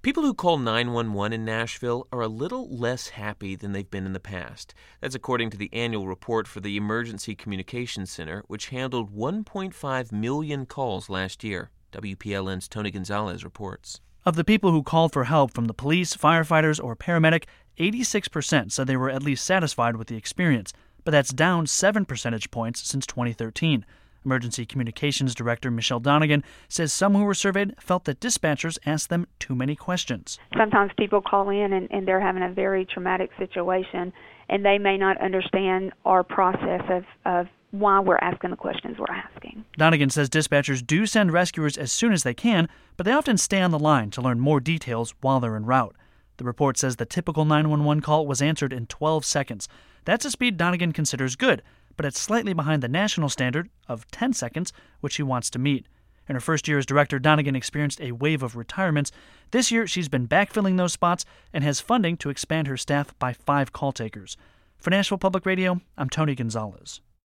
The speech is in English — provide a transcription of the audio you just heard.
People who call 911 in Nashville are a little less happy than they've been in the past. That's according to the annual report for the Emergency Communications Center, which handled 1.5 million calls last year. WPLN's Tony Gonzalez reports. Of the people who called for help from the police, firefighters, or paramedic, 86% said they were at least satisfied with the experience, but that's down 7 percentage points since 2013. Emergency Communications Director Michelle Donegan says some who were surveyed felt that dispatchers asked them too many questions. Sometimes people call in and they're having a very traumatic situation, and they may not understand our process of why we're asking the questions we're asking. Donegan says dispatchers do send rescuers as soon as they can, but they often stay on the line to learn more details while they're en route. The report says the typical 911 call was answered in 12 seconds. That's a speed Donegan considers good, but it's slightly behind the national standard of 10 seconds, which she wants to meet. In her first year as director, Donegan experienced a wave of retirements. This year, she's been backfilling those spots and has funding to expand her staff by 5 call takers. For Nashville Public Radio, I'm Tony Gonzalez.